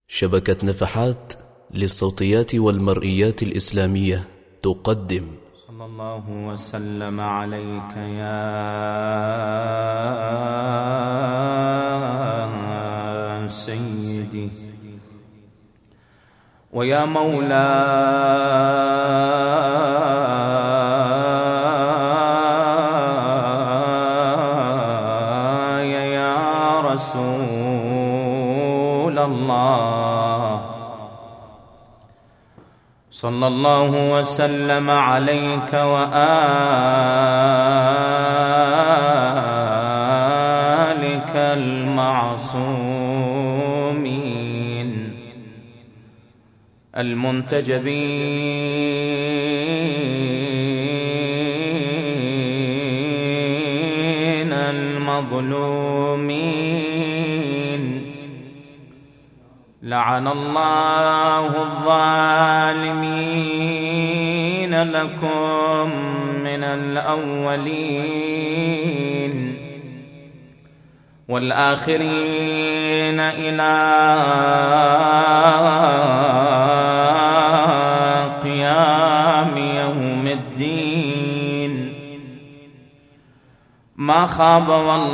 شبكة نفحات للصوتيات والمرئيات الإسلامية تقدم. صلى الله وسلم عليك يا سيدي ويا مولاي يا رسول الله. صلى الله وسلم عليك وآلك المعصومين المنتجبين المظلومين. لعن الله الظالمين لكم من الأولين والآخرين إلى قيام يوم الدين. ما خاب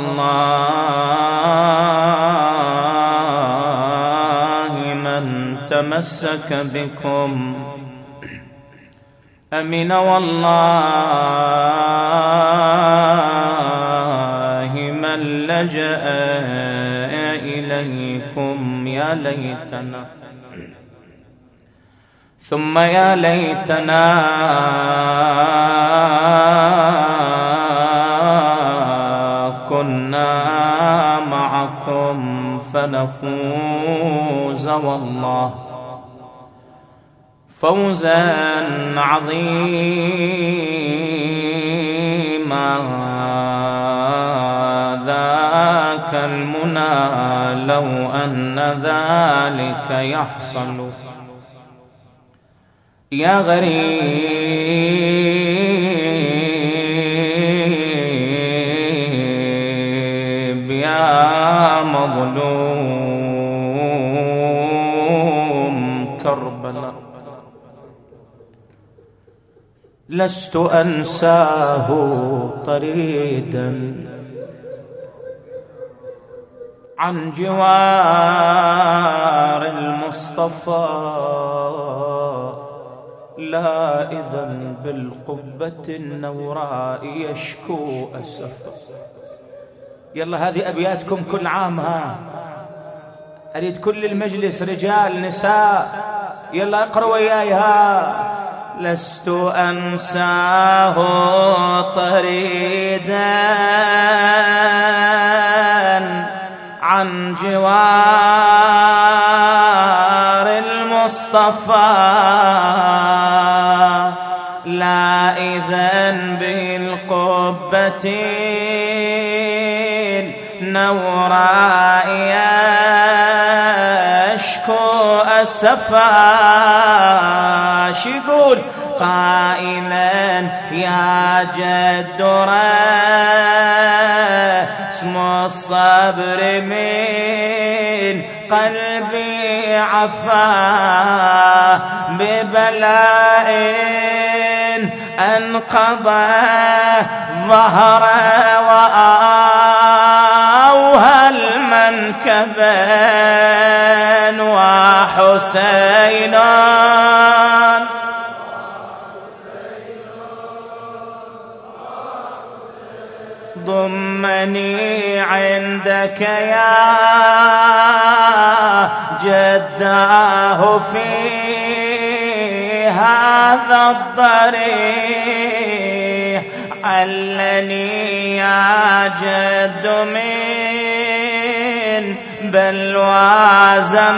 والله من تمسك بكم، أمن والله من لجأ إليكم. يا ليتنا ثم يا ليتنا كنا معكم فنفوز والله فوزا عظيما. ذاك المنى لو أن ذلك يحصل. يا غريب يا مظلوم كربلاء، لست أنساه طريدا عن جوار المصطفى. لا إذن بالقبة النوراء يشكو أسفا. يلا هذه أبياتكم كل عام، ها أريد كل المجلس رجال نساء يلا اقرأ وياي. ها لست أنساه طريدا عن جوار المصطفى. لا إذن بالقبة النوراء يشكو أسفا. شو يقول؟ قائلا يا جد رسم الصبر من قلبي عفا ببلاء أنقضى ظهر وأوهى المنكبين وحسينا ضمني عندك يا جداه في هذا الضريح. علني يا جد من بلوى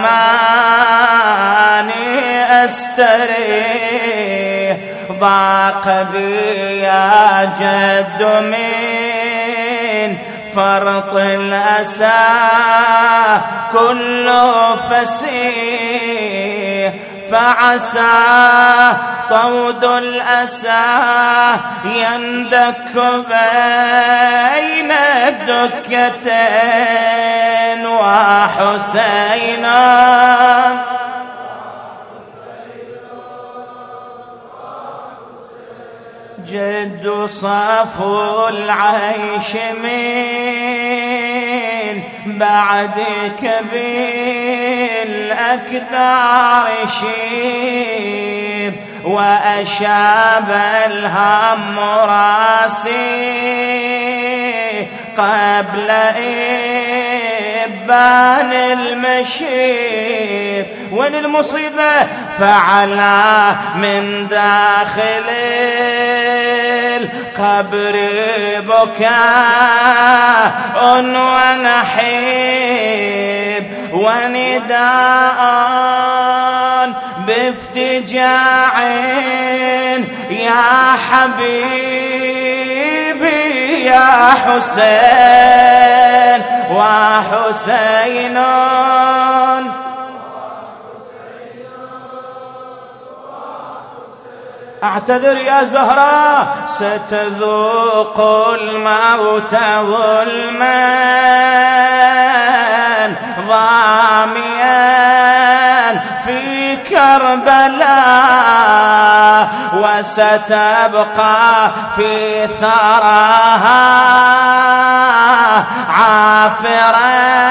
زماني أستريح. ضاق بي يا جد من فرط الأسى كل فسيح. فعسى طود الأسى يندك بين الدكتين وحسينا يوصف العيش من بعدك بالأكدار شيب، وأشاب الهم راسي قبل إبان المشيب. وين المصيبة؟ فعلا من داخل القبر بكاء ونحيب، ونداء بافتجاع يا حبيبي يا حسين وحسين. اعتذر يا زهراء، ستذوق الموت ظلما ضاميا في كربلاء، وستبقى في ثراها عافرا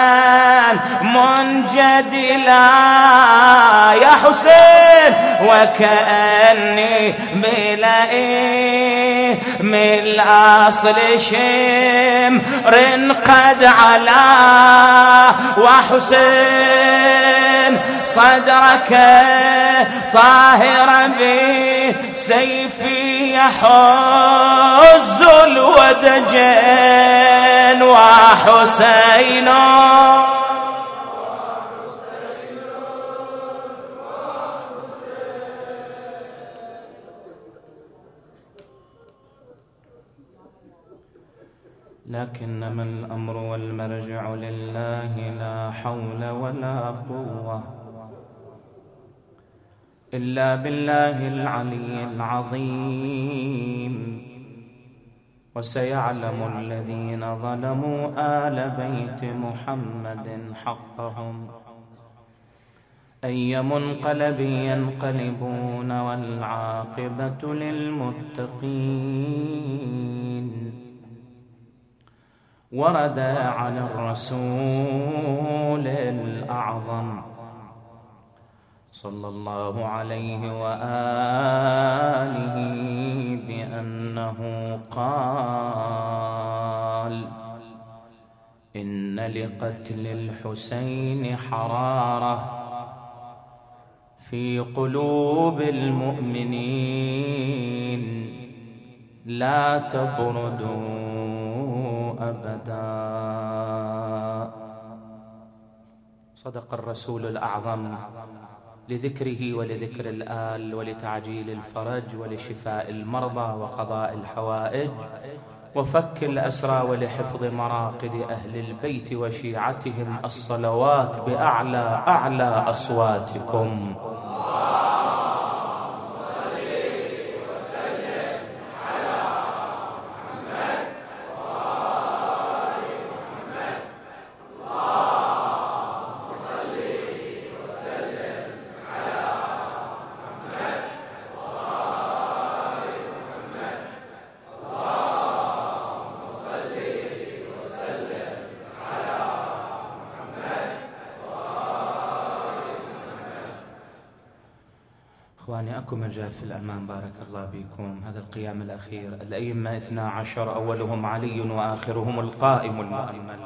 منجدلا يا حسين، وكأني بلئي من الأصل شمر قد علا، وحسين صدرك طاهر بسيفي يحز الودجين، وحسين لكنما الأمر والمرجع لله، لا حول ولا قوة إلا بالله العلي العظيم. وسيعلم الذين ظلموا آل بيت محمد حقهم أي منقلب ينقلبون، والعاقبة للمتقين. ورد عن الرسول الأعظم صلى الله عليه وآله بأنه قال: إن لقتل الحسين حرارة في قلوب المؤمنين لا تبردوا أبدا. صدق الرسول الأعظم لذكره ولذكر الآل ولتعجيل الفرج ولشفاء المرضى وقضاء الحوائج وفك الأسرى ولحفظ مراقد أهل البيت وشيعتهم الصلوات بأعلى أصواتكم. إخواني، أكو مجال في الأمام بارك الله بكم. هذا القيام الأخير، الأئمة 12 أولهم علي وآخرهم القائم المؤمل.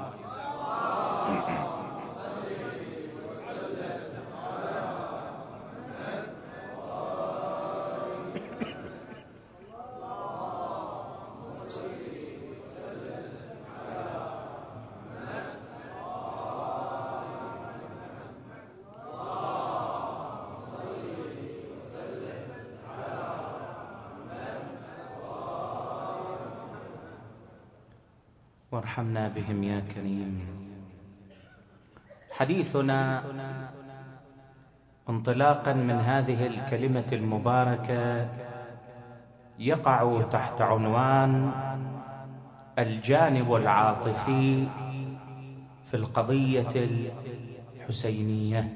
وارحمنا بهم يا كريم. حديثنا انطلاقا من هذه الكلمة المباركة يقع تحت عنوان الجانب العاطفي في القضية الحسينية،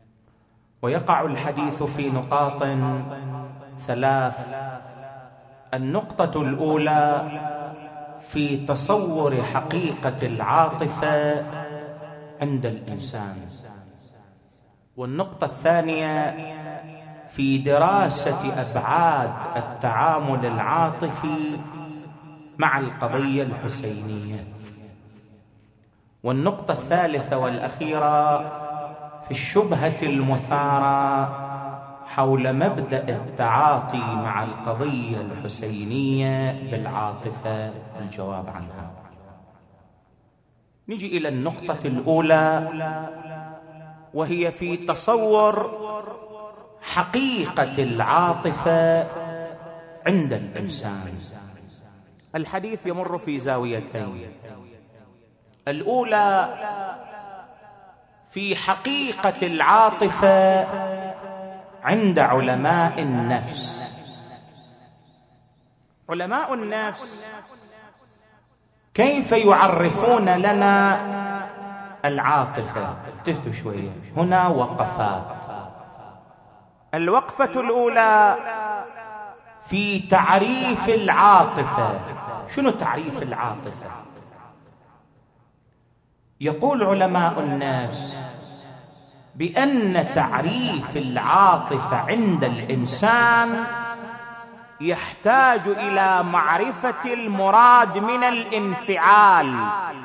ويقع الحديث في نقاط 3 النقطة الأولى في تصور حقيقة العاطفة عند الإنسان، والنقطة الثانية في دراسة أبعاد التعامل العاطفي مع القضية الحسينية، والنقطة الثالثة والأخيرة في الشبهة المثارة حول مبدأ التعاطي مع القضية الحسينية بالعاطفة والجواب عنها. نجي إلى النقطة الأولى، وهي في تصور حقيقة العاطفة عند الإنسان. الحديث يمر في زاويتين: الأولى في حقيقة العاطفة عند علماء النفس. علماء النفس كيف يعرفون لنا العاطفة؟ تفتوا شوية، هنا وقفات. الوقفة الأولى في تعريف العاطفة. شنو تعريف العاطفة؟ يقول علماء النفس بأن تعريف العاطفة عند الإنسان يحتاج إلى معرفة المراد من الانفعال.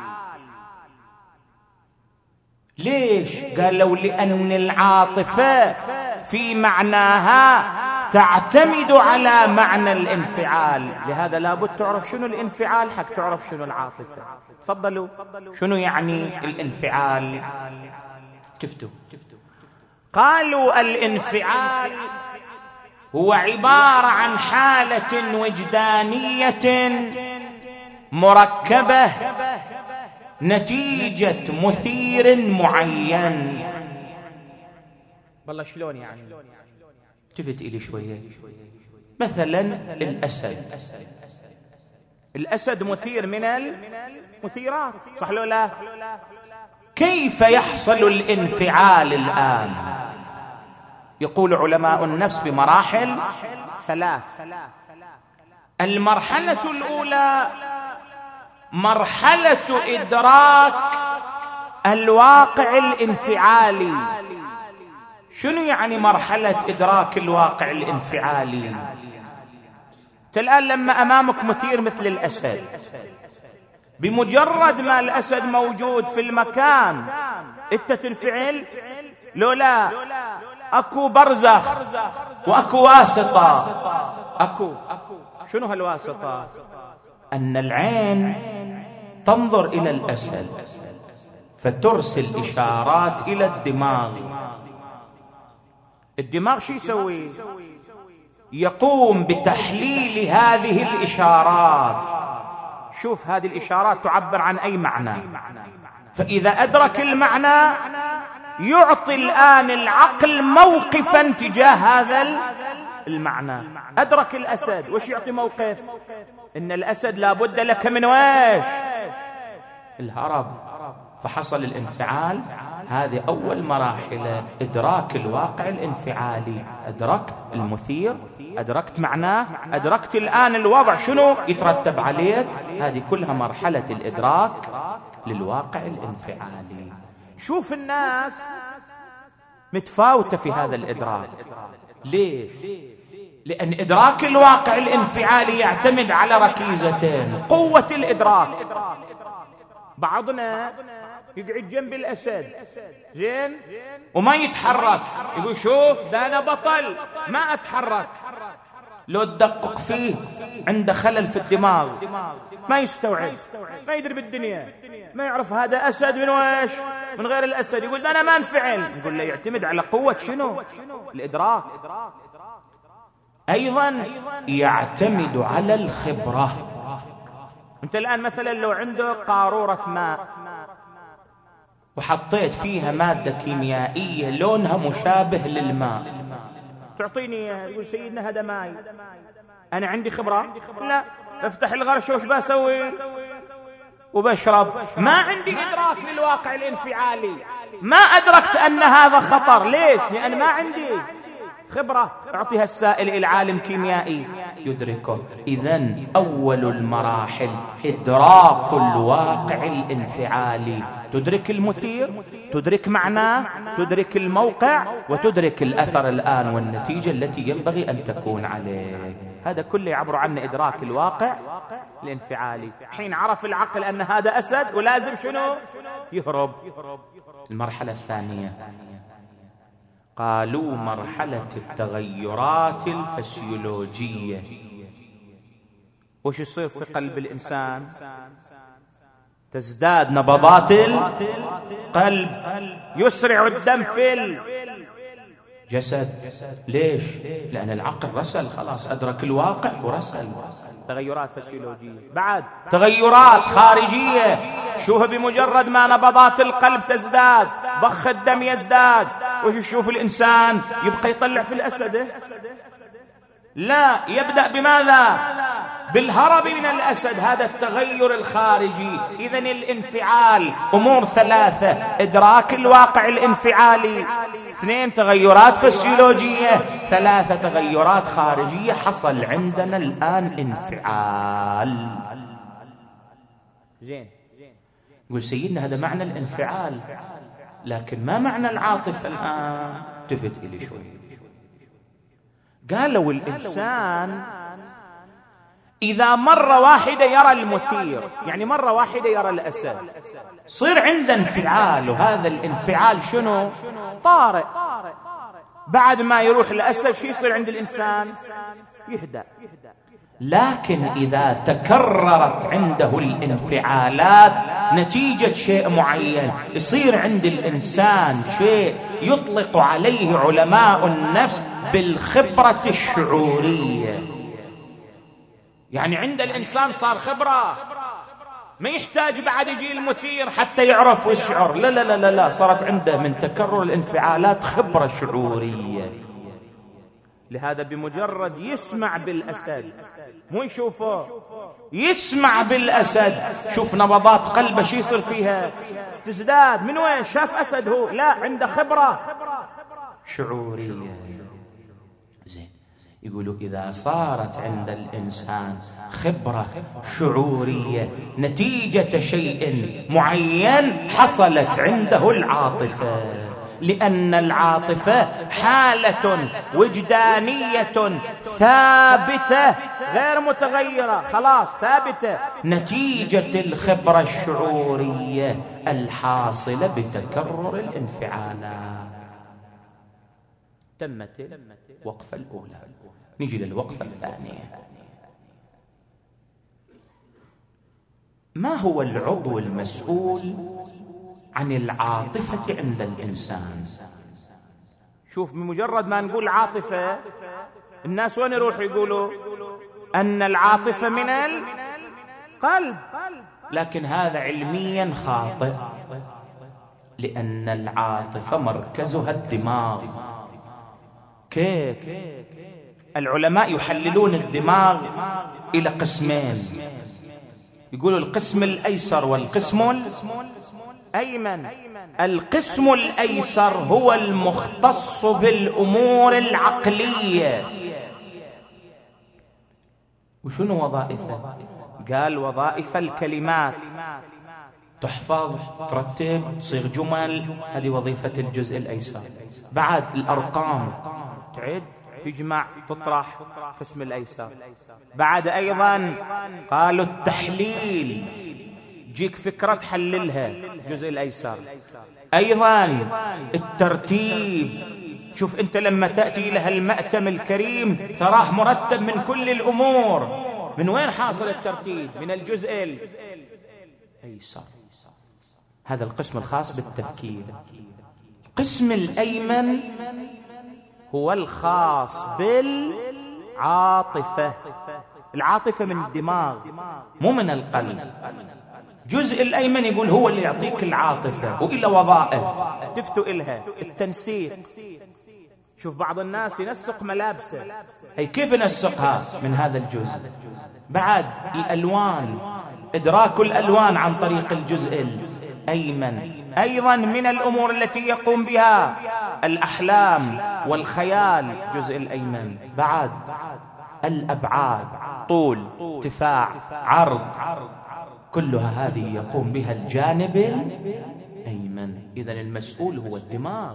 ليش؟ قالوا لأن العاطفة في معناها تعتمد على معنى الانفعال، لهذا لابد تعرف شنو الانفعال حق تعرف شنو العاطفة. تفضلوا، شنو يعني الانفعال؟ شفتوا؟ قالوا الانفعال هو عبارة عن حالة وجدانية مركبة نتيجة مثير معين. والله شلون يعني؟ التفت إلي شوية. مثلا الأسد مثير من المثيرات، صح لو لا؟ كيف يحصل الانفعال الآن؟ يقول علماء النفس في مراحل ثلاث. المرحلة الأولى مرحلة إدراك الواقع الانفعالي. شنو يعني مرحلة إدراك الواقع الانفعالي؟ الآن لما أمامك مثير مثل الأسد، بمجرد ما الأسد موجود في المكان أنت تنفعل لو لا؟ أكو برزخ وأكو واسطة. أكو شنو هالواسطة؟ أن العين تنظر إلى الأسد فترسل إشارات إلى الدماغ. الدماغ شو يسوي؟ يقوم بتحليل هذه الإشارات. شوف هذه الإشارات تعبر عن أي معنى، فإذا أدرك المعنى يعطي الآن العقل موقفا تجاه هذا المعنى. أدرك الأسد، وش يعطي موقف؟ إن الأسد لابد لك من ويش؟ الهرب. فحصل الانفعال. هذه أول مراحل إدراك الواقع الانفعالي. أدركت المثير، أدركت معناه، أدركت الآن الوضع شنو يترتب عليك. هذه كلها مرحلة الإدراك للواقع الانفعالي. شوف الناس متفاوتة في هذا الإدراك. ليش؟ لأن إدراك الواقع الانفعالي يعتمد على ركيزتين: قوة الإدراك. بعضنا يقعد جنب الأسد زين وما يتحرك، يقول شوف ده أنا بطل ما أتحرك. لو تدقق فيه عنده خلل في الدماغ، ما يستوعب، ما يدري بالدنيا، ما يعرف هذا أسد من ويش من غير الأسد. يقول أنا ما انفعل. يقول له يعتمد على قوة شنو؟ الإدراك. أيضا يعتمد على الخبرة. أنت الآن مثلا لو عنده قارورة ماء وحطيت فيها مادة كيميائية لونها مشابه للماء، تعطيني يقول سيدنا هذا ماي. أنا عندي خبرة؟ لا، افتح الغرش وش بسوي وبشرب. ما عندي إدراك للواقع الانفعالي، ما أدركت أن هذا خطر. ليش؟ لأن ما عندي خبرة، اعطيها السائل إلى عالم كيميائي يدركه. إذن أول المراحل إدراك الواقع الانفعالي، تدرك المثير، تدرك معناه، تدرك الموقع، وتدرك الأثر الآن والنتيجة التي ينبغي أن تكون عليه. هذا كله يعبر عنه إدراك الواقع الانفعالي. حين عرف العقل أن هذا أسد ولازم شنو؟ يهرب. المرحلة الثانية قالوا مرحلة التغيرات الفسيولوجية. وش يصير في قلب الإنسان؟ تزداد نبضات القلب، يسرع الدم في الجسد. ليش؟ لأن العقل رسل، خلاص أدرك الواقع ورسل. تغيرات فسيولوجية. بعد تغيرات خارجية، شوف بمجرد ما نبضات القلب تزداد، ضخ الدم يزداد، وش يشوف الإنسان؟ يبقى يطلع في الأسد؟ لا، يبدأ بماذا؟ بالهرب من الأسد. هذا التغير الخارجي. إذن الانفعال أمور ثلاثة: إدراك الواقع الانفعالي، 2 تغيرات فسيولوجية، 3 تغيرات خارجية. حصل عندنا الآن انفعال. زين، يقول سيدنا هذا معنى الانفعال، لكن ما معنى العاطفة الآن؟ التفت إلي شوي. قالوا الإنسان إذا مرة واحدة يرى المثير، يعني مرة واحدة يرى الأسد، صير عنده انفعال. وهذا الانفعال شنو؟ طارئ. بعد ما يروح الأسد شو يصير عند الإنسان؟ يهدأ. لكن إذا تكررت عنده الانفعالات نتيجة شيء معين، يصير عند الإنسان شيء يطلق عليه علماء النفس بالخبرة الشعورية. يعني عند الإنسان صار خبرة، ما يحتاج بعد يجي المثير حتى يعرف ويشعر. لا لا لا لا، صارت عنده من تكرر الانفعالات خبرة شعورية. لهذا بمجرد يسمع بالأسد، مو يشوفه، يسمع بالأسد، شوف نبضات قلبه شي يصير فيها؟ تزداد. من وين؟ شاف أسد هو؟ لا، عنده خبرة شعورية. زين، يقولوا إذا صارت عند الإنسان خبرة شعورية نتيجة شيء معين، حصلت عنده العاطفة. لأن العاطفة حالة وجدانية ثابتة غير متغيرة، خلاص ثابتة، نتيجة الخبرة الشعورية الحاصلة بتكرر الانفعالات. تمت الوقفة الأولى، نجي للوقفة الثانية. ما هو العضو المسؤول عن العاطفة عند الإنسان؟ شوف، بمجرد ما نقول عاطفة الناس وين يروحوا؟ يقولوا أن العاطفة من القلب، لكن هذا علميا خاطئ، لأن العاطفة مركزها الدماغ. كيف؟ العلماء يحللون الدماغ إلى قسمين، يقولوا القسم الأيسر والقسم الأيمن. القسم الأيسر هو المختص بالأمور العقلية. وشنو وظائفه؟ قال وظائف الكلمات، تحفظ، ترتب، تصيغ جمل، هذه وظيفة الجزء الأيسر. بعد الأرقام، تعد، تجمع، تطرح، قسم الأيسر. بعد أيضا قالوا التحليل، جيك فكرة تحللها، الجزء الأيسر. أيضا الترتيب، شوف أنت لما تأتي إلى المأتم الكريم تراه مرتب من كل الأمور. من وين حاصل الترتيب؟ من الجزء الأيسر. هذا القسم الخاص بالتفكير. القسم الأيمن هو الخاص بالعاطفة. العاطفة من الدماغ مو من القلب. الجزء الأيمن يقول هو اللي يعطيك العاطفة، وإلى وظائف تفتوا إلها. التنسيق، شوف بعض الناس ينسق ملابسه، هي كيف نسقها؟ من هذا الجزء. بعد الألوان، إدراك الألوان عن طريق الجزء الأيمن. أيضا من الأمور التي يقوم بها الأحلام والخيال، الجزء الأيمن. بعد الأبعاد، طول، ارتفاع، عرض، كلها هذه يقوم بها الجانب الأيمن. إذن المسؤول هو الدماغ.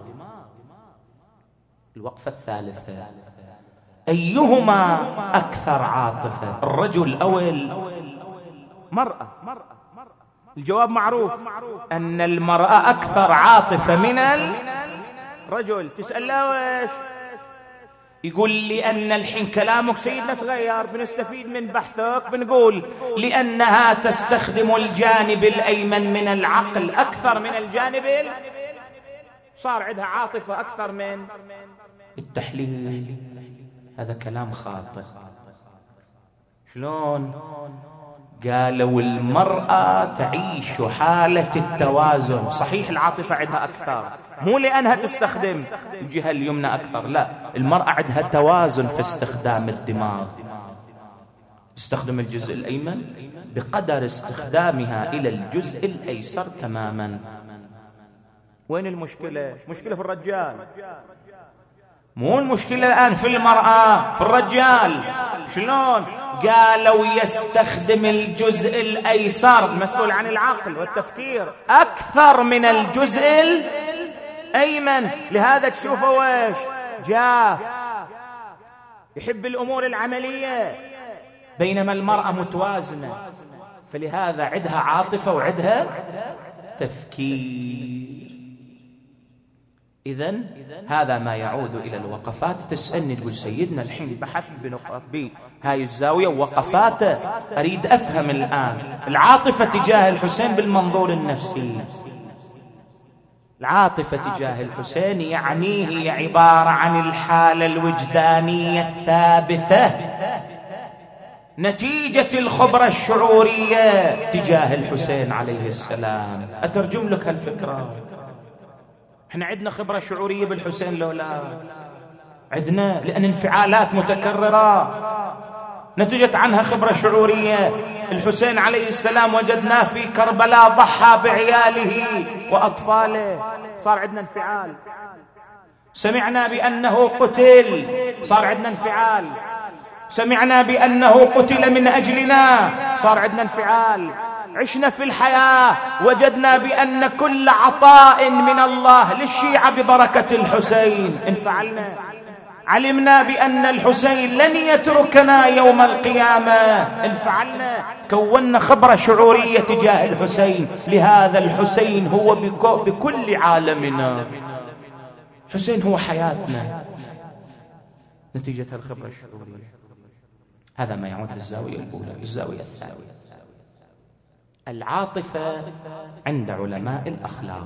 الوقفة الثالثة: أيهما أكثر عاطفة، الرجل أو المرأة؟ الجواب معروف، أن المرأة أكثر عاطفة من الرجل. تسأل له ويش؟ يقول لأن الحين كلامك سيدنا تغير، بنستفيد من بحثك، بنقول لأنها تستخدم الجانب الأيمن من العقل أكثر من الجانب، صار عندها عاطفة أكثر من التحليل. هذا كلام خاطئ. شلون؟ قالوا المرأة تعيش حالة التوازن. صحيح العاطفة عندها أكثر، مو لأنها تستخدم الجهة اليمنى أكثر، لا، المرأة عندها توازن في استخدام الدماغ. تستخدم الجزء الأيمن بقدر استخدامها إلى الجزء الأيسر تماما. وين المشكلة؟ مشكلة في الرجال، مو المشكلة الآن في المرأة، في الرجال. شلون؟ قالوا يستخدم الجزء الأيسر المسؤول عن العقل والتفكير أكثر من الجزء الأيمن. لهذا تشوفه ويش؟ جاف، يحب الأمور العملية، بينما المرأة متوازنة، فلهذا عندها عاطفة وعندها تفكير. إذن هذا ما يعود إلى الوقفات. تسألني تقول سيدنا الحين بحث بنقف بهاي الزاوية ووقفاته، أريد أفهم الآن العاطفة تجاه الحسين بالمنظور النفسي. العاطفة تجاه الحسين يعني هي عبارة عن الحالة الوجدانية الثابتة نتيجة الخبرة الشعورية تجاه الحسين عليه السلام. أترجم لك هالفكرة. احنا عندنا خبرة شعورية بالحسين لو لا؟ عندنا، لأن انفعالات متكررة نتجت عنها خبرة شعورية. الحسين عليه السلام وجدناه في كربلاء ضحى بعياله وأطفاله، صار عندنا انفعال. سمعنا بأنه قتل، صار عندنا انفعال. سمعنا بأنه قتل من أجلنا، صار عندنا انفعال. عشنا في الحياة وجدنا بأن كل عطاء من الله للشيعة ببركة الحسين، انفعلنا. علمنا بأن الحسين لن يتركنا يوم القيامة، انفعلنا. كونا خبرة شعورية تجاه الحسين. لهذا الحسين هو بكل عالمنا، حسين هو حياتنا نتيجة الخبرة الشعورية. هذا ما يعود للزاوية الأولى. الزاوية الثانية: العاطفة عند علماء الأخلاق.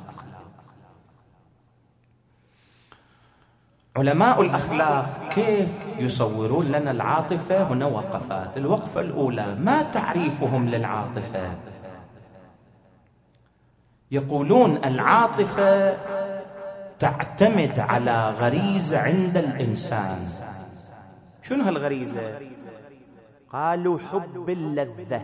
علماء الأخلاق كيف يصورون لنا العاطفة؟ هنا وقفات. الوقفة الأولى: ما تعريفهم للعاطفة؟ يقولون العاطفة تعتمد على غريزة عند الإنسان. شنو هالغريزة؟ قالوا حب اللذة.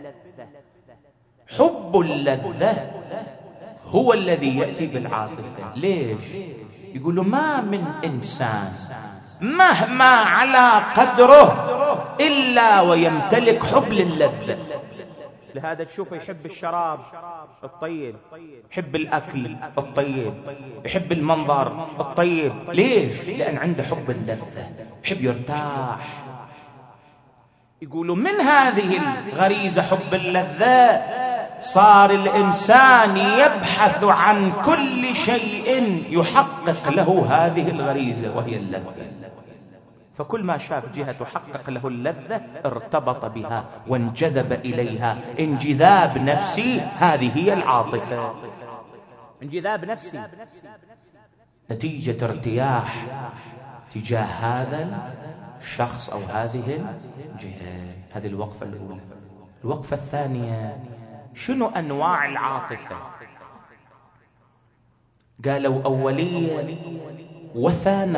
حب اللذة هو الذي يأتي بالعاطفة. ليش؟ يقولوا ما من إنسان مهما على قدره إلا ويمتلك حب للذة. لهذا تشوفه يحب الشراب الطيب، يحب الأكل الطيب، يحب المنظر الطيب. ليش؟ لأن عنده حب اللذة، يحب يرتاح. يقولوا من هذه الغريزة حب اللذة صار الإنسان يبحث عن كل شيء يحقق له هذه الغريزة وهي اللذة. فكل ما شاف جهة تحقق له اللذة ارتبط بها وانجذب إليها انجذاب نفسي. هذه هي العاطفة، انجذاب نفسي نتيجة ارتياح تجاه هذا الشخص أو هذه الجهة. هذه الوقفة الأولى. الوقفة الثانية: شنو أنواع العاطفة؟ قالوا أولية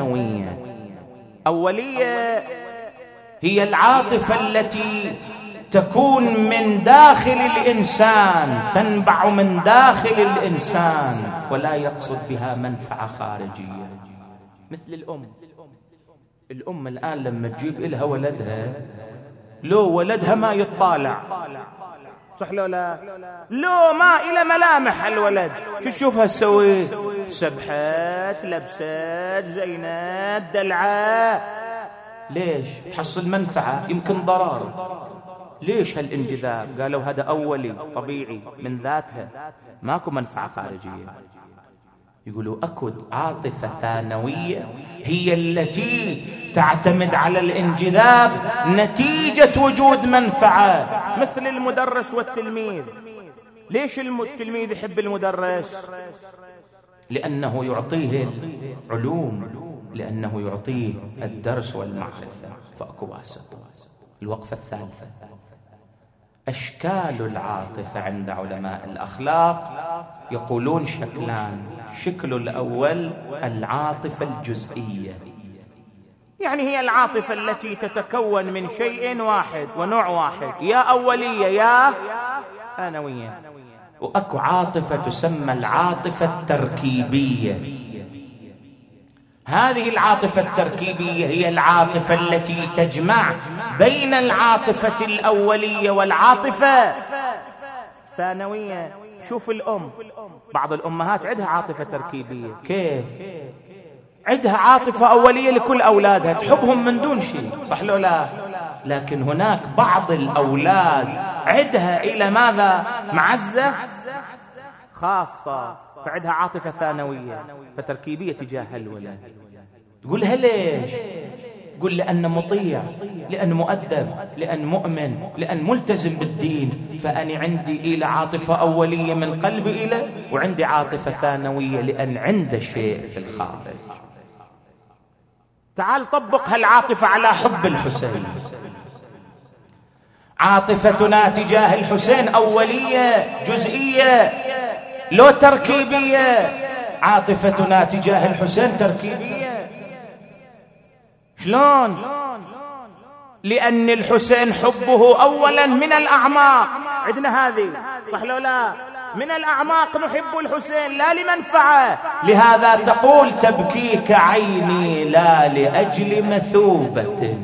وثانوية. أولية هي العاطفة التي تكون من داخل الإنسان، تنبع من داخل الإنسان، ولا يقصد بها منفعة خارجية. مثل الأم الآن لما تجيب إلها ولدها، لو ولدها ما يطالع، صح لو لا؟ لو ما إلى ملامح الولد، شو تشوفها تسوي؟ سبحت، لبست، زينات، دلعة. ليش؟ تحصل منفعة، يمكن ضرر. ليش هالانجذاب؟ قالوا هذا أولي طبيعي من ذاتها، ماكو منفعة خارجية. يقولوا أكو عاطفة ثانوية هي التي تعتمد على الانجذاب نتيجة وجود منفعة، مثل المدرس والتلميذ. ليش التلميذ يحب المدرس؟ لأنه يعطيه العلوم، لأنه يعطيه الدرس والمعرفة. فأكو واسطة. الوقفة الثالثة، أشكال العاطفة عند علماء الأخلاق يقولون شكلان. الشكل الأول العاطفة الجزئية، يعني هي العاطفة التي تتكون من شيء واحد ونوع واحد، يا أولية يا ثانوية. وأكو عاطفة تسمى العاطفة التركيبية. هذه العاطفة التركيبية هي العاطفة التي تجمع بين العاطفة الأولية والعاطفة الثانوية. شوف الأم، بعض الأمهات عندها عاطفة تركيبية. كيف؟ عندها عاطفة أولية لكل أولادها، تحبهم من دون شيء، صح لو لا؟ لكن هناك بعض الأولاد عندها إلى ماذا؟ معزة خاصة، فعندها عاطفة ثانوية فتركيبية تجاه الولد. تقولها ليش؟ قل لأن مطيع، لأن مؤدب، لأن مؤمن، لأن ملتزم بالدين. فأنا عندي إلى عاطفة أولية من قلبي إلى، وعندي عاطفة ثانوية لأن عنده شيء في الخارج. تعال طبق هالعاطفة على حب الحسين. عاطفتنا تجاه الحسين أولية جزئية لو تركيبية؟ عاطفتنا تجاه الحسين تركيبية. شلون؟ لأن الحسين حبه أولا من الأعماق، عندنا هذه، صح لو لا؟ من الأعماق نحب الحسين لا لمنفعة. لهذا تقول تبكيك عيني لا لأجل مثوبة،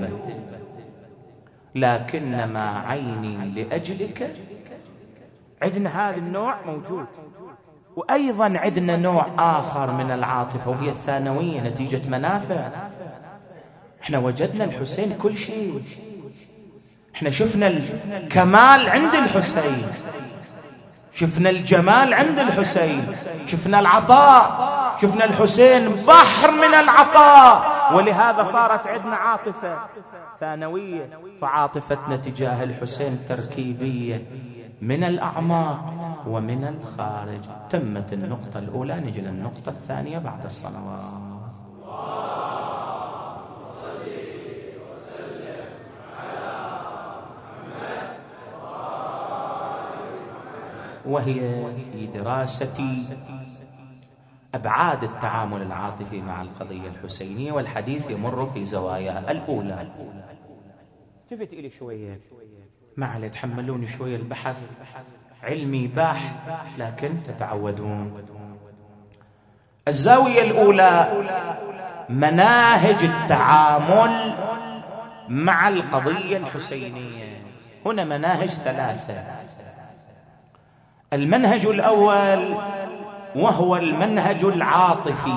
لكنما عيني لأجلك. عندنا هذا النوع موجود. وأيضا عندنا نوع آخر من العاطفة وهي الثانوية نتيجة منافع. احنا وجدنا الحسين كل شيء، احنا شفنا الكمال عند الحسين، شفنا الجمال عند الحسين، شفنا العطاء، شفنا الحسين بحر من العطاء. ولهذا صارت عندنا عاطفة ثانوية. فعاطفتنا تجاه الحسين تركيبية من الأعماق ومن الخارج. تمت النقطة الأولى، نجي للنقطة الثانية بعد الصلوات. وهي في دراسة أبعاد التعامل العاطفي مع القضية الحسينية، والحديث يمر في زواياها الأولى. التفت إلي شوية، ما عليه تحملوني شوية، البحث علمي باح لكن تتعودون. الزاوية الأولى مناهج التعامل مع القضية الحسينية. هنا مناهج ثلاثة. المنهج الأول وهو المنهج العاطفي،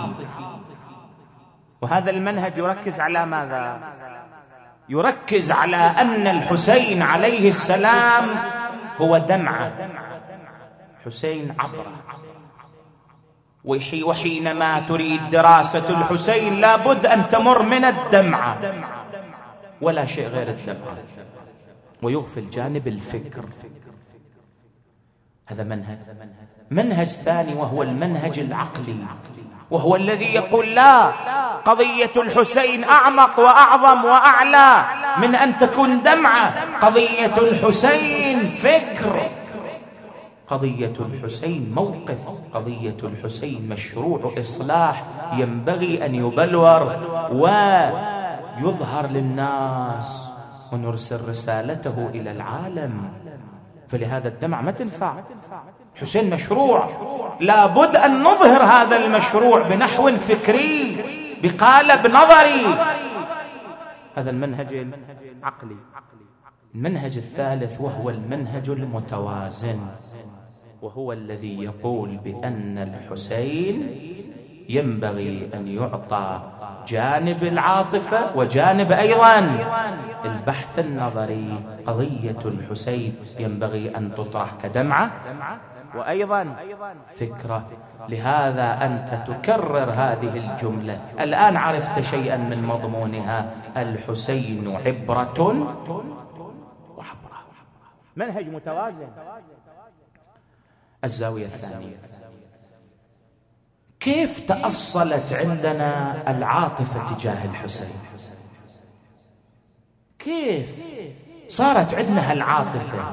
وهذا المنهج يركز على ماذا؟ يركز على أن الحسين عليه السلام هو دمعة، حسين عبرة. وحينما تريد دراسة الحسين لابد أن تمر من الدمعة ولا شيء غير الدمعة، ويغفل جانب الفكر. هذا منهج ثاني وهو المنهج العقلي، وهو الذي يقول لا، قضية الحسين أعمق وأعظم وأعلى من أن تكون دمعة. قضية الحسين فكر، قضية الحسين موقف، قضية الحسين مشروع إصلاح ينبغي أن يبلور ويظهر للناس. ونرسل رسالته إلى العالم. فلهذا الدمعة ما تنفع. حسين مشروع، لابد أن نظهر هذا المشروع بنحو فكري، بقالب نظري. هذا المنهج العقلي. المنهج الثالث وهو المنهج المتوازن، وهو الذي يقول بأن الحسين ينبغي أن يعطى جانب العاطفة وجانب أيضا البحث النظري. قضية الحسين ينبغي أن تطرح كدمعة وأيضا فكرة. لهذا أنت تكرر هذه الجملة. الآن عرفت شيئا من مضمونها. الحسين عبرة وعبرة. منهج متوازن. الزاوية الثانية، كيف تأصلت عندنا العاطفة تجاه الحسين؟ كيف صارت عندنا العاطفة؟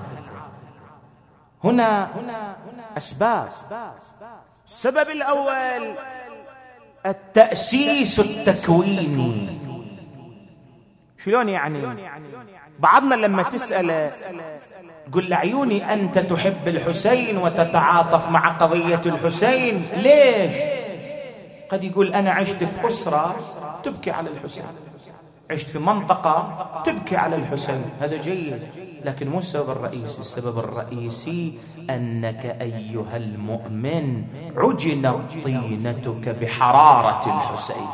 هنا أسباب. السبب الأول التأسيس التكويني. شلون يعني؟ بعضنا لما تسأله قل لعيوني أنت تحب الحسين وتتعاطف مع قضية الحسين، ليش؟ قد يقول أنا عشت في أسرة تبكي على الحسين، عشت في منطقة تبكي على الحسين، هذا جيد، لكن مو السبب الرئيسي. السبب الرئيسي أنك أيها المؤمن عجنت طينتك بحرارة الحسين.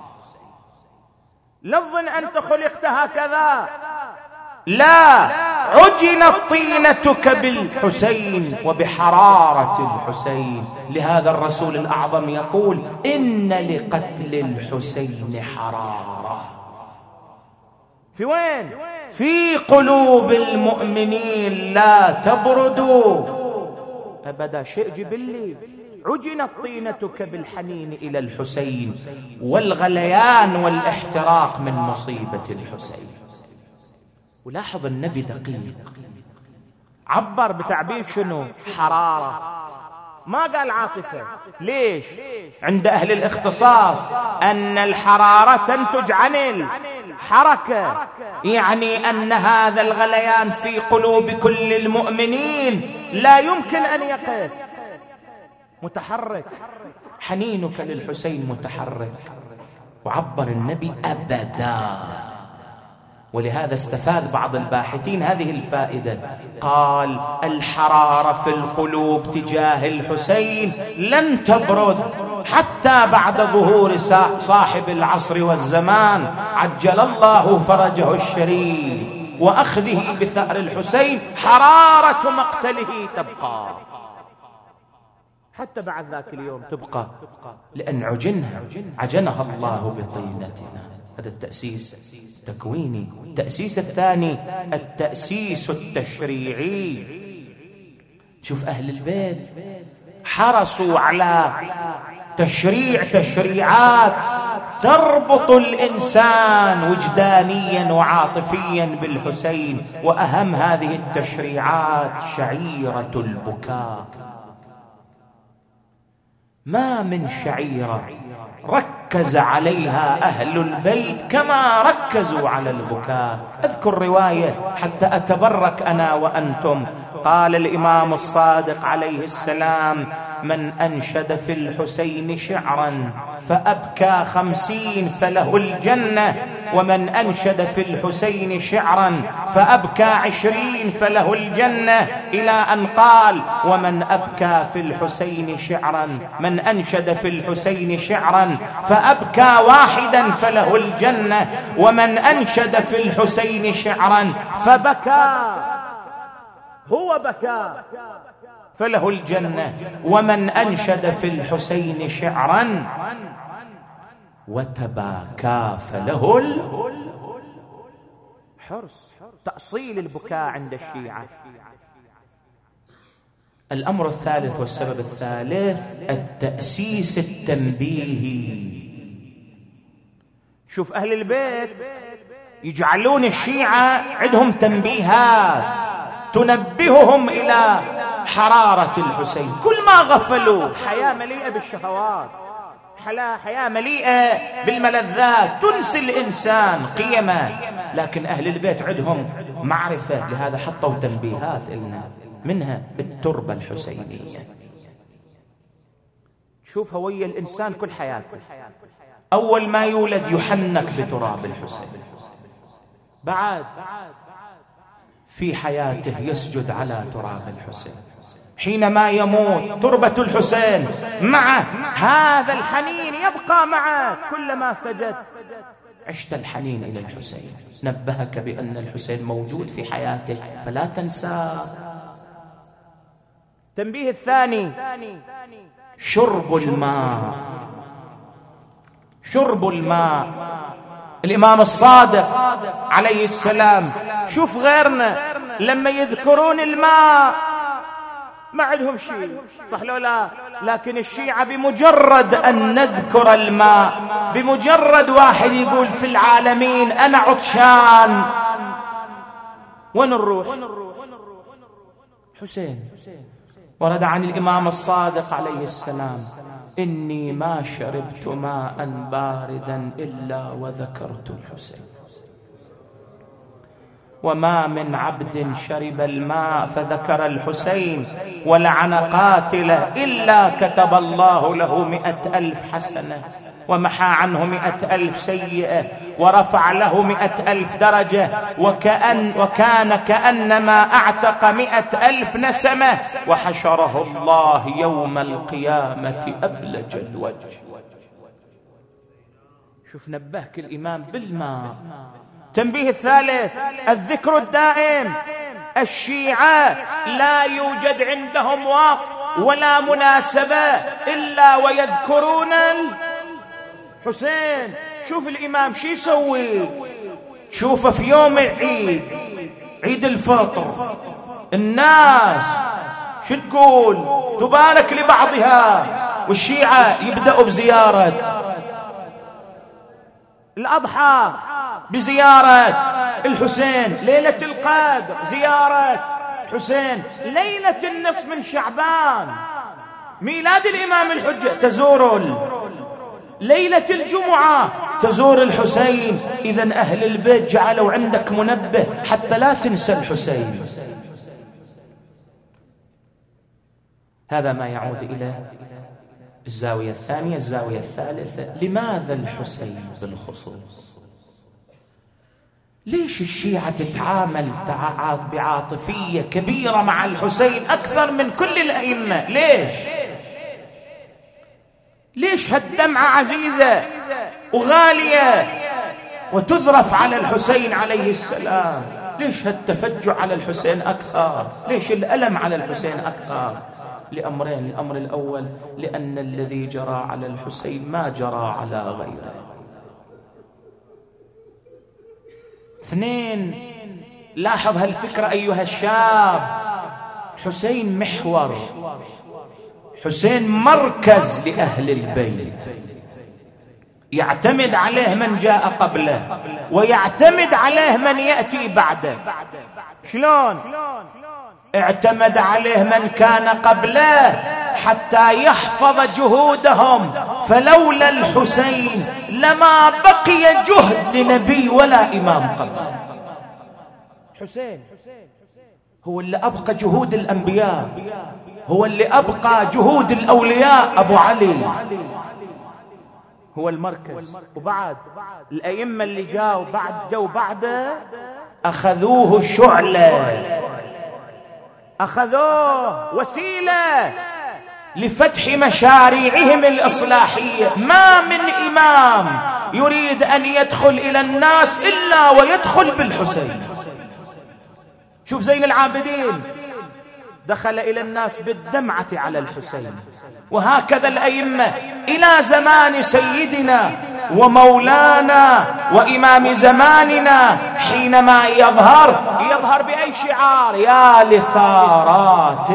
لا تظن أنت خلقت هكذا، لا، عجنت طينتك بالحسين وبحرارة الحسين. لهذا الرسول الأعظم يقول إن لقتل الحسين حرارة. في وين؟ في قلوب المؤمنين لا تبردوا أبدا، شيء جبلي. عجنت طينتك بالحنين إلى الحسين والغليان والاحتراق من مصيبة الحسين. ولاحظ النبي دقيق، عبر بتعبير شنو؟ حرارة، ما قال عاطفة. ليش؟ عند أهل الاختصاص أن الحرارة تنتج عن الحركة، يعني أن هذا الغليان في قلوب كل المؤمنين لا يمكن أن يقف، متحرك. حنينك للحسين متحرك. وعبر النبي أبدا. ولهذا استفاد بعض الباحثين هذه الفائدة، قال الحرارة في القلوب تجاه الحسين لن تبرد حتى بعد ظهور صاحب العصر والزمان عجل الله فرجه الشريف وأخذه بثأر الحسين. حرارة مقتله تبقى حتى بعد ذاك اليوم، تبقى لأن عجنها الله بطينتنا. هذا التأسيس التكويني. التأسيس الثاني التأسيس التشريعي. شوف أهل البيت حرصوا على تشريعات تربط الإنسان وجدانيا وعاطفيا بالحسين. وأهم هذه التشريعات شعيرة البكاء. ما من شعيرة ركز عليها أهل البيت كما ركزوا على البكاء. أذكر رواية حتى أتبرك أنا وأنتم. قال الإمام الصادق عليه السلام من أنشد في الحسين شعرا فأبكى 50 فله الجنة، ومن أنشد في الحسين شعرا فأبكى 20 فله الجنة، إلى أن قال ومن أبكى في الحسين شعرا، من أنشد في الحسين شعرا فأبكى 1 فله الجنة، ومن أنشد في الحسين شعرا فبكى، هو بكى فله الجنة، ومن أنشد في الحسين شعرا وتباكى فله الحرص. تأصيل البكاء عند الشيعة. الأمر الثالث والسبب الثالث التأسيس التنبيهي. شوف أهل البيت يجعلون الشيعة عندهم تنبيهات تنبههم إلى حرارة الحسين. كل ما غفلوا، حياة مليئة بالشهوات، حياة مليئة بالملذات تنسي الإنسان قيمه، لكن أهل البيت عندهم معرفة، لهذا حطوا تنبيهات لنا، منها بالتربة الحسينية. شوف هوية الإنسان كل حياته، أول ما يولد يحنك بتراب الحسين، بعد في حياته يسجد على تراب الحسين، حينما يموت تربة الحسين معه، هذا الحنين يبقى معه كلما سجدت عشت الحنين إلى الحسين. نبهك بأن الحسين موجود في حياتك فلا تنساه. التنبيه الثاني شرب الماء. شرب الماء. الإمام الصادق عليه السلام، شوف غيرنا لما يذكرون الماء ما عندهم شيء، صح لو لا؟ لكن الشيعة بمجرد أن نذكر الماء، بمجرد واحد يقول في العالمين أنا عطشان، وين نروح؟ حسين. ورد عن الإمام الصادق عليه السلام: إني ما شربت ماء باردا إلا وذكرت الحسين، وما من عبد شرب الماء فذكر الحسين ولعن قاتله إلا كتب الله له 100,000 حسنة ومحى عنه 100,000 سيئة ورفع له 100,000 درجة، وكان كأنما أعتق 100,000 نسمة، وحشره الله يوم القيامة أبلج الوجه. شوف نبهك الإمام بالماء. تنبيه الثالث الذكر الدائم. الشيعة لا يوجد عندهم وقت ولا مناسبة إلا ويذكرون الحسين. شوف الإمام شي يسوي، شوف في يوم العيد، عيد الفطر، الناس شو تقول؟ تبارك لبعضها، والشيعة يبدأوا بزيارة الأضحى، بزيارة الحسين، ليلة القدر زيارة حسين، ليلة النصف من شعبان ميلاد الإمام الحجة تزور ليلة الجمعة تزور الحسين. إذن أهل البيت جعلوا عندك منبه حتى لا تنسى الحسين. هذا ما يعود إلى الزاوية الثانية. الزاوية الثالثة، لماذا الحسين بالخصوص؟ ليش الشيعة تتعامل بعاطفية كبيرة مع الحسين أكثر من كل الأئمة؟ ليش هالدمعة عزيزة وغالية وتذرف على الحسين عليه السلام؟ ليش هالتفجع على الحسين أكثر؟ ليش الألم على الحسين أكثر؟ لأمرين. الأمر الأول، لأن الذي جرى على الحسين ما جرى على غيره. اثنين، لاحظ هالفكرة أيها الشاب، حسين محور، حسين مركز لأهل البيت، يعتمد عليه من جاء قبله ويعتمد عليه من يأتي بعده. شلون؟ اعتمد عليه من كان قبله حتى يحفظ جهودهم، فلولا الحسين لما بقي جهد لنبي ولا إمام قبله. حسين هو اللي أبقى جهود الأنبياء، هو اللي أبقى جهود الأولياء. أبو علي هو المركز، وبعد الأئمة اللي جو بعده أخذوه شعلة، أخذوه وسيلة لفتح مشاريعهم الإصلاحية. ما من إمام يريد أن يدخل إلى الناس إلا ويدخل بالحسين. شوف زين العابدين دخل إلى الناس بالدمعة على الحسين، وهكذا الأئمة إلى زمان سيدنا ومولانا وإمام زماننا، حينما يظهر بأي شعار؟ يا لثارات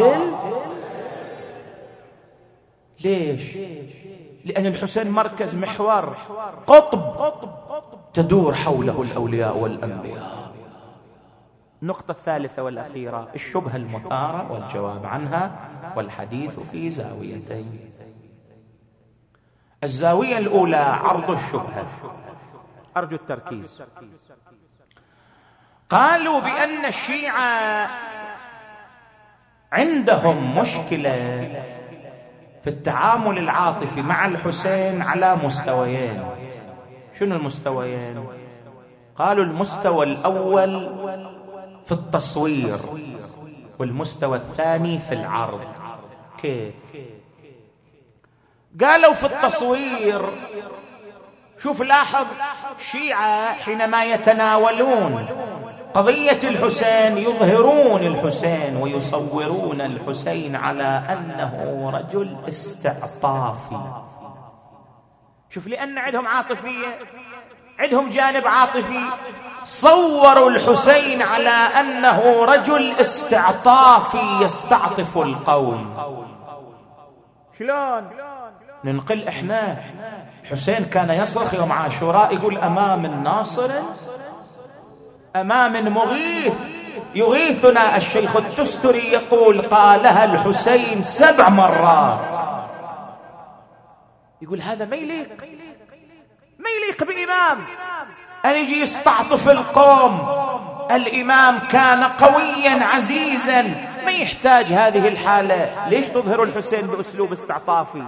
ليش؟ لأن الحسين مركز، محور، قطب تدور حوله الأولياء والأنبياء. النقطة الثالثة والأخيرة، الشبهة المثارة والجواب عنها، والحديث في زاويتين. الزاوية الأولى عرض الشبهة، أرجو التركيز. قالوا بأن الشيعة عندهم مشكلة في التعامل العاطفي مع الحسين على مستويين. شنو المستويين؟ قالوا المستوى الأول في التصوير، والمستوى الثاني في العرض. كيف؟ قالوا في التصوير، شوف لاحظ، الشيعة حينما يتناولون قضية الحسين يظهرون الحسين ويصورون الحسين على أنه رجل استعطافي. شوف، لأن عندهم عاطفية، عندهم جانب عاطفي، صوروا الحسين على أنه رجل استعطافي يستعطف القوم. شلون ننقل إحنا؟ حسين كان يصرخ يوم عاشوراء يقول أمام الناصر، أمام مغيث يغيثنا. الشيخ التستري يقول قالها الحسين 7 مرات. يقول هذا ما يليق بإمام أن يجي يستعطف القوم. الإمام كان قويا عزيزا، ما يحتاج هذه الحالة. ليش تظهر الحسين بأسلوب استعطافي؟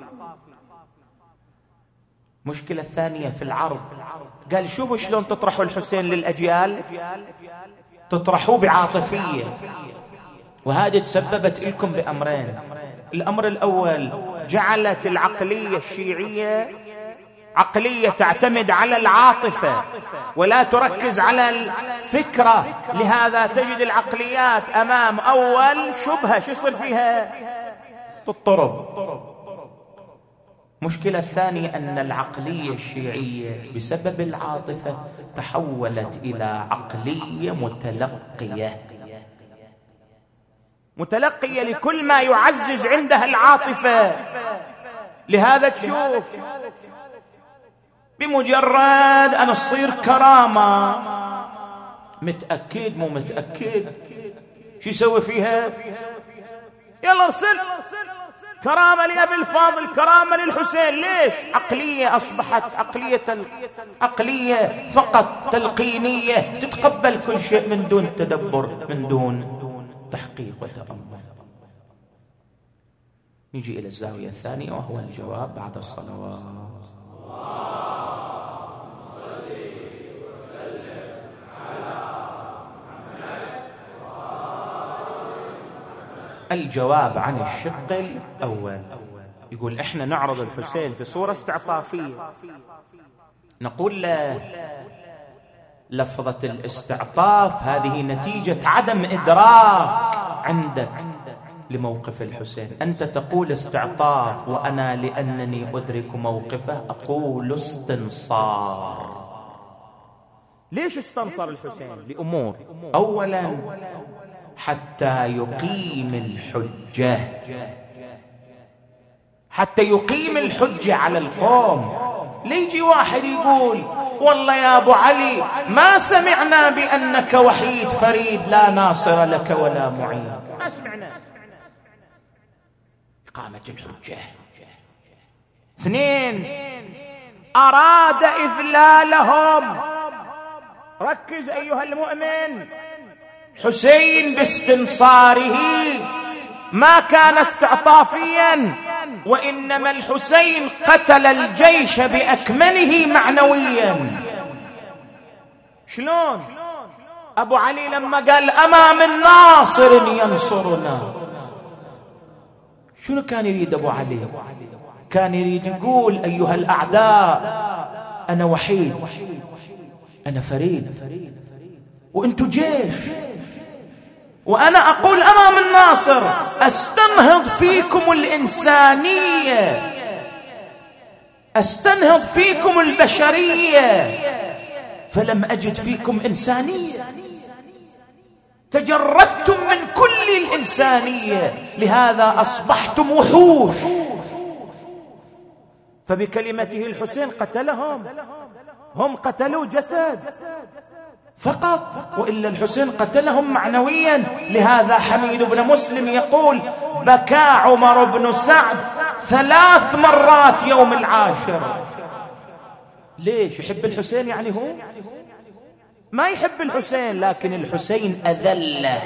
مشكلة ثانية في العرض. قال شوفوا شلون تطرحوا الحسين للأجيال، تطرحوه بعاطفية، وهذه تسببت لكم بأمرين. الأمر الأول، جعلت العقلية الشيعية عقلية تعتمد على العاطفة ولا تركز على الفكرة. لهذا تجد العقليات أمام أول شبهة شو يصير فيها؟ تضطرب. مشكلة الثانية أن العقلية الشيعية بسبب العاطفة تحولت إلى عقلية متلقية لكل ما يعزز عندها العاطفة. لهذا تشوف بمجرد أن تصير كرامة، متأكد مو متأكد، شو يسوي فيها؟ يلا ارسل كرامة لأبي الفاضل، كرامة للحسين. ليش؟ عقلية أصبحت عقلية فقط تلقينية، تتقبل كل شيء من دون تدبر، من دون تحقيق وتأمل. نجي إلى الزاوية الثانية وهو الجواب بعد الصلوات. الجواب عن الشق الأول، يقول إحنا نعرض الحسين في صورة استعطافية، نقول له لفظة الاستعطاف هذه نتيجة عدم إدراك عندك لموقف الحسين. أنت تقول استعطاف، وأنا لأنني أدرك موقفه أقول استنصار. ليش استنصر الحسين؟ لأمور. أولا حتى يقيم الحجة، حتى يقيم الحجة على القوم. ليجي واحد يقول والله يا أبو علي ما سمعنا بأنك وحيد فريد لا ناصر لك ولا معين، ما سمعنا. إقامة الحجة. 2، أراد إذلالهم. ركز أيها المؤمن، حسين باستنصاره ما كان استعطافيا، وإنما الحسين قتل الجيش بأكمله معنويا. شلون؟ أبو علي لما قال أمام الناصر ينصرنا، شنو كان يريد أبو علي؟ كان يريد يقول أيها الأعداء أنا وحيد، أنا فريد، وأنتوا جيش، وأنا أقول أمام الناصر أستنهض فيكم الإنسانية، أستنهض فيكم البشرية، فلم أجد فيكم إنسانية، تجردتم من كل الإنسانية، لهذا أصبحتم وحوش. فبكلمته الحسين قتلهم، هم قتلوا جسد، فقط، وإلا الحسين قتلهم معنويا. لهذا حميد بن مسلم يقول: بكى عمر بن سعد 3 مرات يوم العاشر. ليش؟ يحب الحسين؟ يعني هو ما يحب الحسين، لكن الحسين أذله.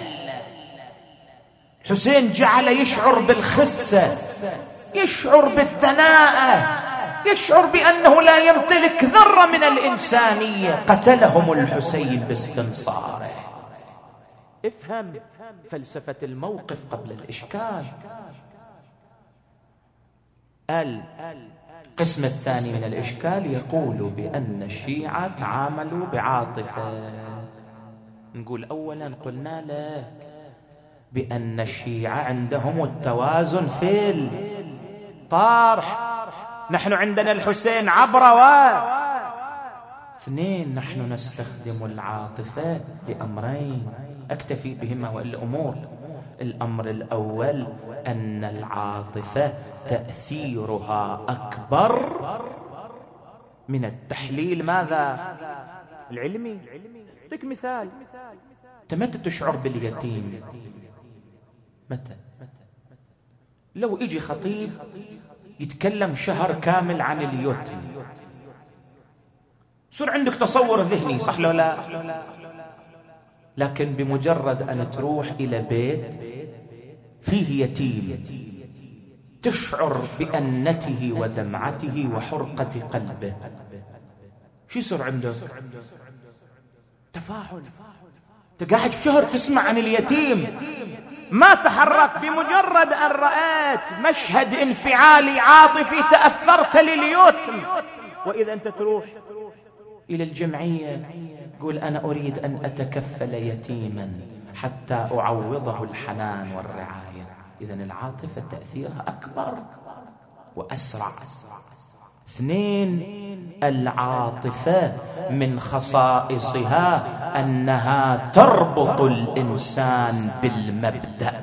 الحسين جعل يشعر بالخسة، يشعر بالدناءة، يشعر بأنه لا يمتلك ذرة من الإنسانية. قتلهم الحسين باستنصاره. افهم فلسفة الموقف قبل الإشكال. القسم الثاني من الإشكال يقول بأن الشيعة تعاملوا بعاطفة. نقول أولا قلنا له بأن الشيعة عندهم التوازن في الطرح. نحن عندنا الحسين عبرة 2. نحن نستخدم العاطفة لأمرين أكتفي بهما والأمور. الأمر الأول أن العاطفة تأثيرها أكبر من التحليل ماذا؟ العلمي. أعطيك مثال. متى تشعر باليتيم؟ متى؟ لو يجي خطيب يتكلم شهر كامل عن اليتيم، صار عندك تصور ذهني، صح لو لا؟ لكن بمجرد أن تروح إلى بيت فيه يتيم تشعر بأنته ودمعته وحرقة قلبه، شو يصير عندك؟ تفاعل. تقعد شهر تسمع عن اليتيم، ما تحرك. بمجرد أن رأيت مشهد انفعالي عاطفي تأثرت لليتيم. وإذا أنت تروح إلى الجمعية قول أنا أريد أن أتكفل يتيما حتى أعوضه الحنان والرعاية. إذن العاطفة تأثيرها أكبر وأسرع. 2. العاطفة من خصائصها أنها تربط الإنسان بالمبدأ.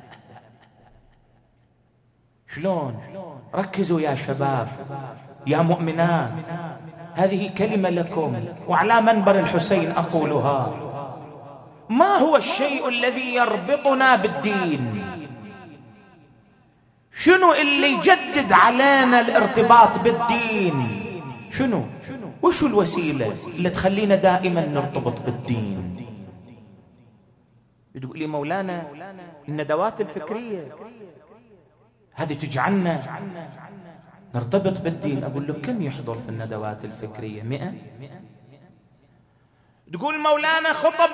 شلون؟ ركزوا يا شباب يا مؤمنات، هذه كلمة لكم وعلى منبر الحسين أقولها. ما هو الشيء الذي يربطنا بالدين؟ شنو اللي يجدد علينا الارتباط بالدين؟ شنو؟ وشو الوسيلة اللي تخلينا دائما نرتبط بالدين؟ تقول لي مولانا الندوات الفكرية هذه تجعلنا نرتبط بالدين. أقول له كم يحضر في الندوات الفكرية؟ 100. تقول مولانا خطب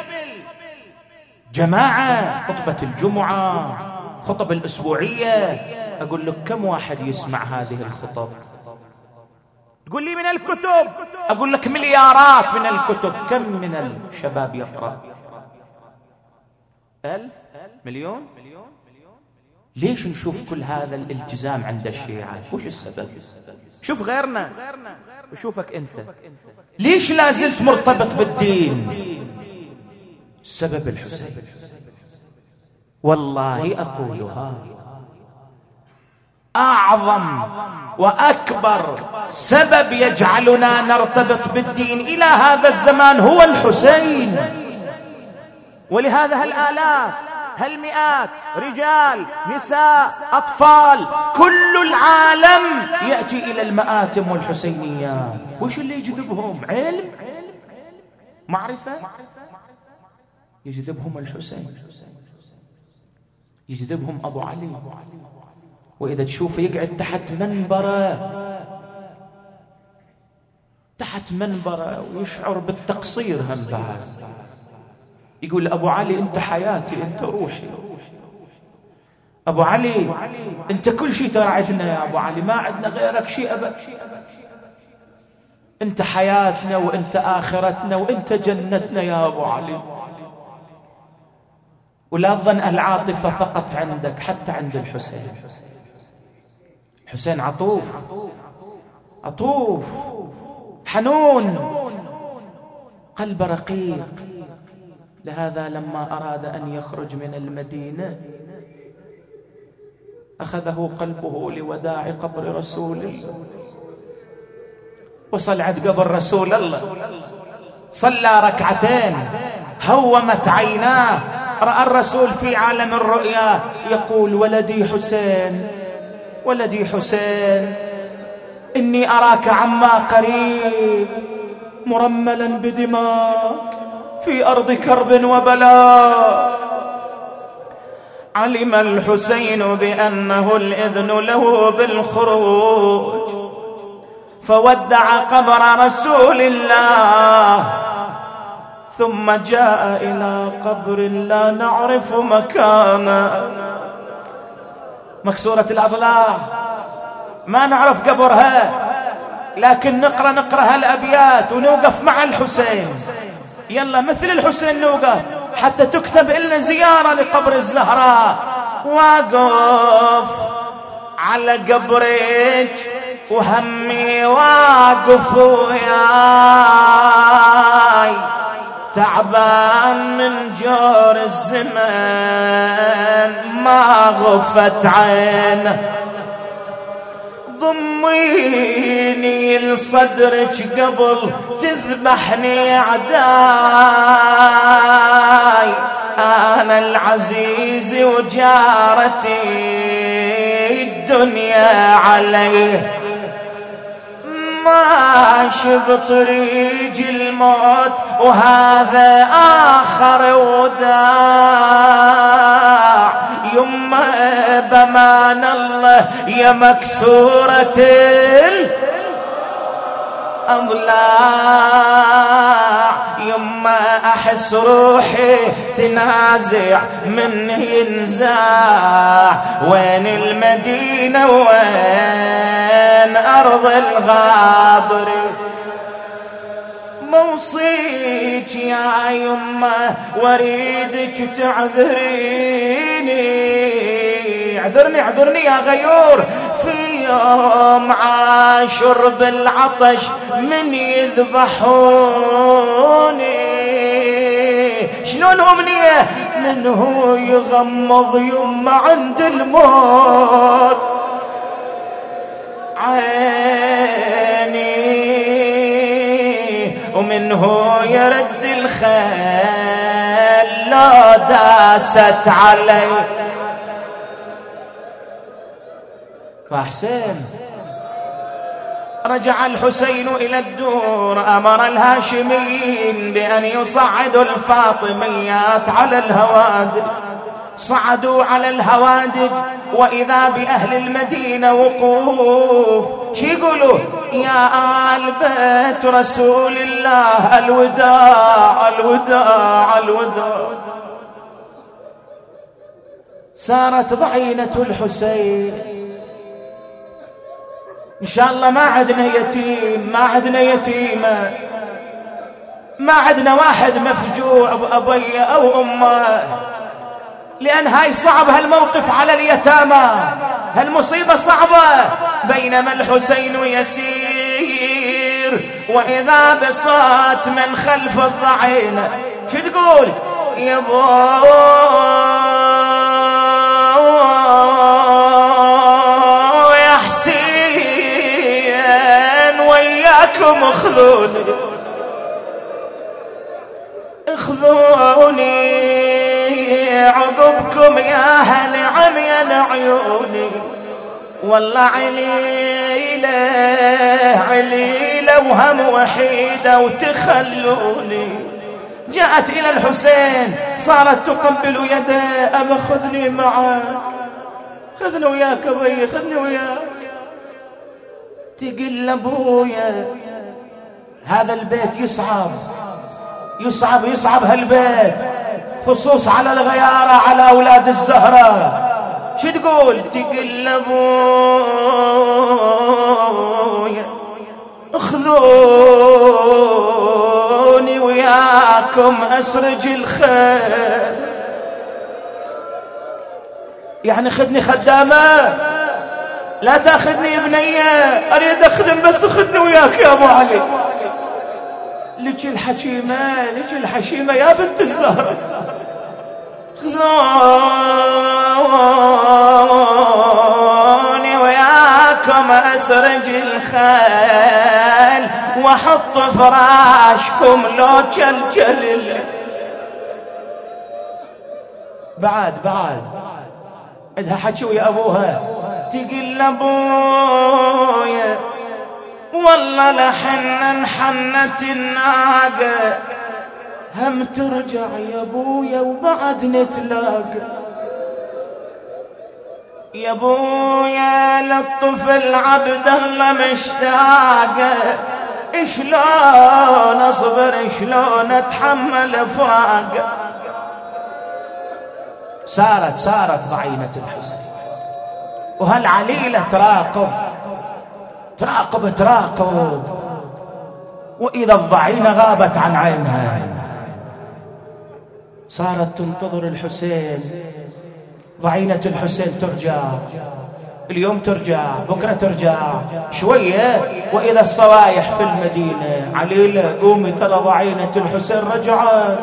الجماعة، خطبة الجمعة، خطب الأسبوعية، أقول لك كم واحد يسمع هذه الخطب؟ تقول لي من الكتب، أقول لك مليارات من الكتب. كم من الشباب يقرأ؟ 1000 مليون. ليش نشوف كل هذا الالتزام عند الشيعة؟ وش السبب؟ شوف غيرنا وشوفك أنت، ليش لازلت مرتبط بالدين؟ السبب الحسين. والله أقولها، أعظم وأكبر سبب يجعلنا نرتبط بالدين إلى هذا الزمان هو الحسين. ولهذا هالآلاف، هالمئات، رجال، نساء، أطفال، كل العالم يأتي إلى المآتم والحسينيات. وش اللي يجذبهم؟ علم، معرفة، يجذبهم الحسين، يجذبهم أبو علي. وإذا تشوفه يقعد تحت منبره ويشعر بالتقصير هم بعد، يقول أبو علي أنت حياتي، أنت روحي، أبو علي أنت كل شيء ترى عندنا يا أبو علي، ما عندنا غيرك شيء أبدا، أنت حياتنا وأنت آخرتنا وأنت جنتنا يا أبو علي. ولا تظن العاطفة فقط عندك، حتى عند الحسين. الحسين عطوف حنون، قلب رقيق. لهذا لما أراد أن يخرج من المدينة أخذه قلبه لوداع قبر رسول الله. وصل عند قبر رسول الله صلى ركعتين، هومت عيناه، رأى الرسول في عالم الرؤيا يقول: ولدي حسين، ولدي حسين، إني أراك عما قريب مرملا بدماء في أرض كرب وبلاء. علم الحسين بأنه الإذن له بالخروج، فودع قبر رسول الله، ثم جاء إلى قبر لا نعرف مكانه، مكسورة الأضلاع، ما نعرف قبرها، لكن نقرأ هالأبيات ونوقف مع الحسين. يلا مثل الحسين نوقف حتى تكتب لنا زيارة لقبر الزهراء. واقف على قبرك وهمي واقف وياي، تعبان من جور الزمان ما غفت عينه، ضميني لصدرك قبل تذبحني عداي، أنا العزيز وجارتي الدنيا عليه، ماشي بطريق الموت وهذا آخر وداع، يما بمان الله يا مكسورة الأضلاع، يما أحس روحي تنازع من ينزاع، وين المدينة وين أرض الغابر، موصيك يا يما وريدك تعذريني، اعذرني يا غيور، في يوم عاشر بالعطش من يذبحوني، شلون أمنية من هو يغمض يما عند الموت عيني، ومن هو يرد الخيل لو داست علي. فحسين رجع الحسين إلى الدور، أمر الهاشميين بأن يصعدوا الفاطميات على الهوادج، صعدوا على الهوادج وإذا بأهل المدينة وقوف، شي يقولوا؟ يا آل بيت رسول الله الوداع الوداع الوداع. صارت ضعينة الحسين، إن شاء الله ما عدنا يتيم، ما عدنا يتيمة، ما عدنا واحد مفجوع بأبيه أو أمه، لأن هاي صعب هالموقف على اليتامى، هالمصيبة صعبة. بينما الحسين يسير وإذا بصوت من خلف الضعينة، شو تقول؟ يا يا حسين وياكم اخذوني عقبكم يا هل عميان عيوني، والله عليلة وهم وحيدة وتخلوني. جاءت إلى الحسين صارت تقبل يده، أبا خذني معك، خذني وياك أبي، خذني وياك. تقل أبويا هذا البيت يصعب هالبيت، خصوص على الغيارة على أولاد الزهرة. شو تقول؟ تقل أبويا اخذوني وياكم أسرج الخيل، يعني خدني خدامة، لا تاخذني ابنية، أريد أخدم بس خدني وياك يا أبو علي. لك الحشيمة يا بنت الزهرة، خذوني وياكم أسرج الخيل، وحط فراشكم لو جلجل. بعد عندها حكي ويا ابوها، تقل ابويا والله لحنا حنت الناقة، هم ترجع يا ابويا وبعد نتلاقى. يا ابويا للطفل عبد الله مشتاقة، شلون اصبر شلون اتحمل فراقه. صارت ضعينة الحسين، وهالعليلة تراقب، وإذا الضعينة غابت عن عينها صارت تنتظر الحسين. ضعينة الحسين ترجع، اليوم ترجع، بكرة ترجع، شوية وإذا الصوايح في المدينة. عليلة قومي ترى ضعينة الحسين رجعت.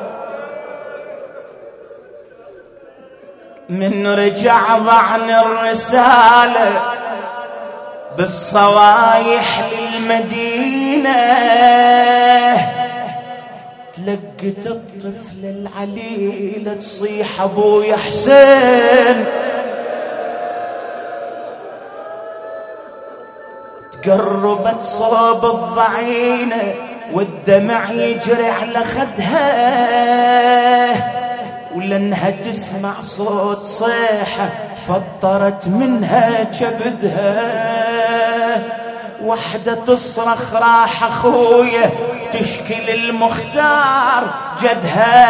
من رجع ضعن الرسالة بالصوايح للمدينة، تلقت الطفل العليلة تصيح ابويا حسين. تقربت صوب الضعينة والدمع يجري على خدها، ولانها تسمع صوت صيحة فطرت منها كبدها. وحدة تصرخ راح اخويا تشكي المختار جدها،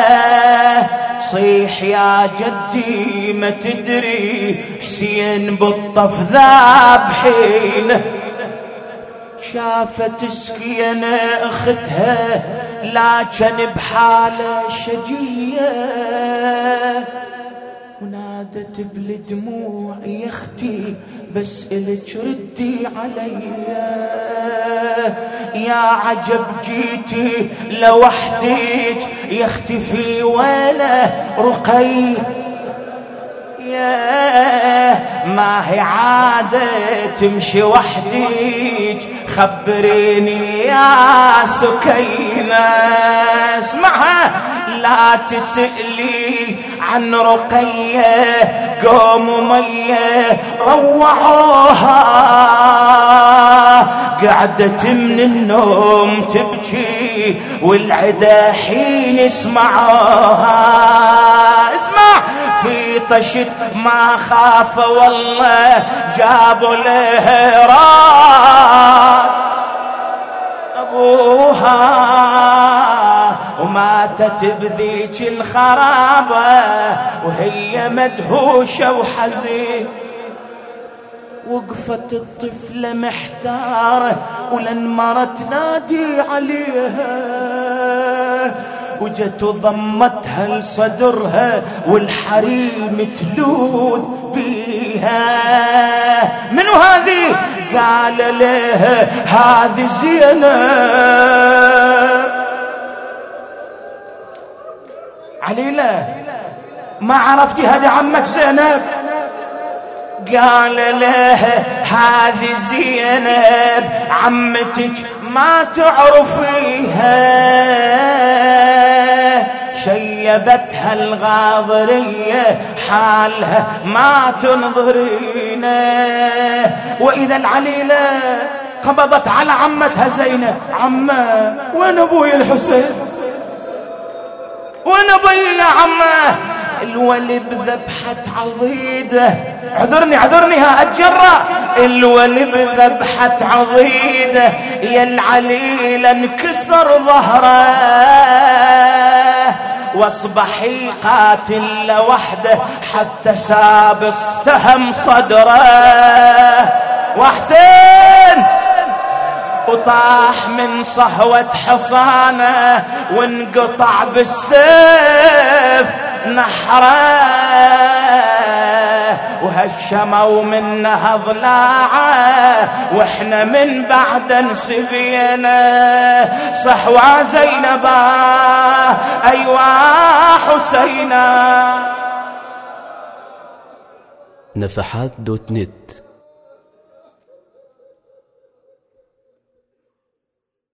صيح يا جدي ما تدري حسين بالطف ذابحين. شافت سكينة اختها لكن بحالة شجية، ونادت بالدموع يا اختي بسألك ردي علي. يا عجب جيتي لوحدك يا اختي في وينه رقي. يا ما هي عادة تمشي وحدك خبريني يا سكينة. اسمعها لا تسألي عن رقية، قوم مية روعوها، قعدت من النوم تبكي والعدا حين اسمعوها. اسمع في طشت ما خاف والله جابوا له راس ابوها، وماتت بذيك الخرابة وهي مدهوشة وحزين. وقفت الطفلة محتارة ولن مرة تنادي عليها، وجت ضمتها لصدرها والحريم تلوذ بيها. منو هذه؟ قال له هذه زينب. عليلة ما عرفتي هذه عمك زينب؟ قال له هذه زينب عمتك ما تعرفيها، شيبتها الغاضرية حالها ما تنظرينا. وإذا العليلة قبضت على عمتها زينب، عمه وين أبوي الحسين؟ وين أبوي يا عمه؟ الولي بذبحة عضيده، عذرني ها أتجرأ. الولي بذبحة عضيده يا العليلة انكسر ظهره، واصبح يقاتل لوحده حتى ساب السهم صدره. وحسين وطاح من صهوة حصانه وانقطع بالسيف نحره، وهشموا منها ضلاعه واحنا من بعد نسبينا. صحوة زينبا ايوا حسينا. نفحات.net